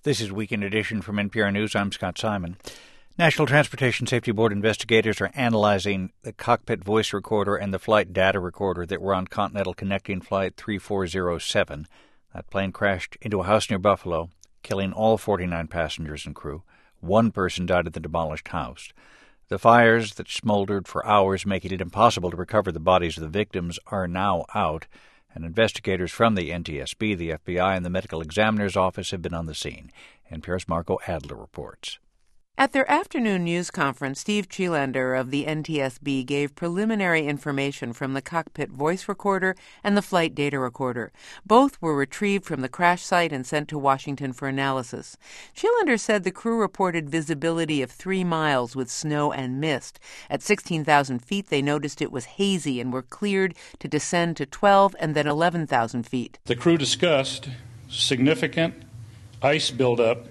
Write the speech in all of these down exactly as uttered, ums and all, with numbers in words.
This is Weekend Edition from N P R News. I'm Scott Simon. National Transportation Safety Board investigators are analyzing the cockpit voice recorder and the flight data recorder that were on Continental Connecting Flight three four zero seven. That plane crashed into a house near Buffalo, killing all forty-nine passengers and crew. One person died at the demolished house. The fires that smoldered for hours, making it impossible to recover the bodies of the victims, are now out, and investigators from the N T S B, the F B I, and the Medical Examiner's Office have been on the scene. N P R's Margot Adler reports. At their afternoon news conference, Steve Chilander of the N T S B gave preliminary information from the cockpit voice recorder and the flight data recorder. Both were retrieved from the crash site and sent to Washington for analysis. Chilander said the crew reported visibility of three miles with snow and mist. At sixteen thousand feet, they noticed it was hazy and were cleared to descend to twelve and then eleven thousand feet. The crew discussed significant ice buildup,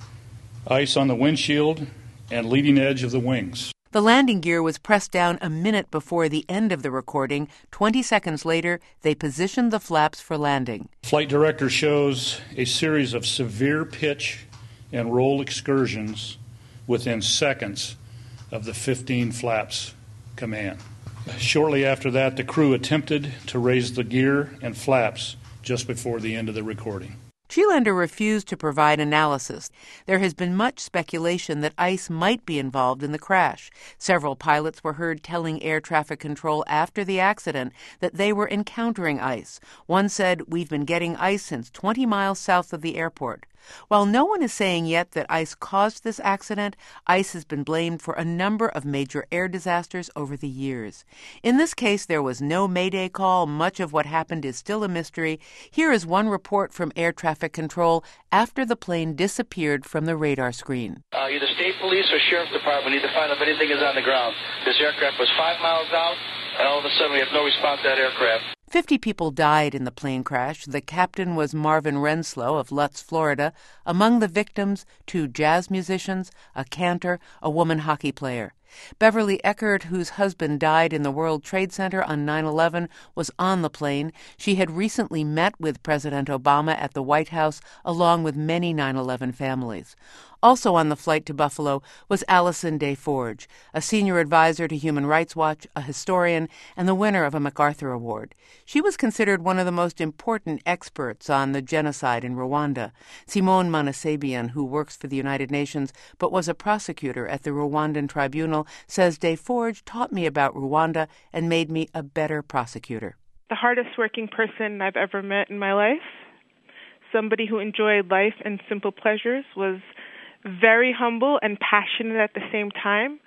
ice on the windshield and leading edge of the wings. The landing gear was pressed down a minute before the end of the recording. Twenty seconds later, they positioned the flaps for landing. Flight director shows a series of severe pitch and roll excursions within seconds of the fifteen flaps command. Shortly after that, the crew attempted to raise the gear and flaps just before the end of the recording. Chilander refused to provide analysis. There has been much speculation that ice might be involved in the crash. Several pilots were heard telling air traffic control after the accident that they were encountering ice. One said, "We've been getting ice since twenty miles south of the airport." While no one is saying yet that ice caused this accident, ice has been blamed for a number of major air disasters over the years. In this case, there was no Mayday call. Much of what happened is still a mystery. Here is one report from air traffic control after the plane disappeared from the radar screen. Uh, either state police or sheriff's department need to find out if anything is on the ground. This aircraft was five miles out, and all of a sudden we have no response to that aircraft. Fifty people died in the plane crash. The captain was Marvin Renslow of Lutz, Florida. Among the victims, two jazz musicians, a cantor, a woman hockey player. Beverly Eckert, whose husband died in the World Trade Center on nine eleven, was on the plane. She had recently met with President Obama at the White House, along with many nine eleven families. Also on the flight to Buffalo was Allison DeForge, a senior advisor to Human Rights Watch, a historian, and the winner of a MacArthur Award. She was considered one of the most important experts on the genocide in Rwanda. Simone Manasabian, who works for the United Nations but was a prosecutor at the Rwandan Tribunal, says DeForge taught me about Rwanda and made me a better prosecutor. The hardest working person I've ever met in my life, somebody who enjoyed life and simple pleasures, was very humble and passionate at the same time,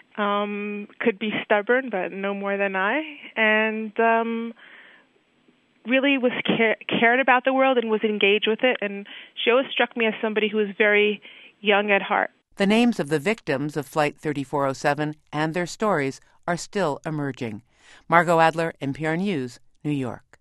um, could be stubborn, but no more than I, and um, really was care- cared about the world and was engaged with it, and she always struck me as somebody who was very young at heart. The names of the victims of Flight thirty-four oh seven and their stories are still emerging. Margot Adler, N P R News, New York.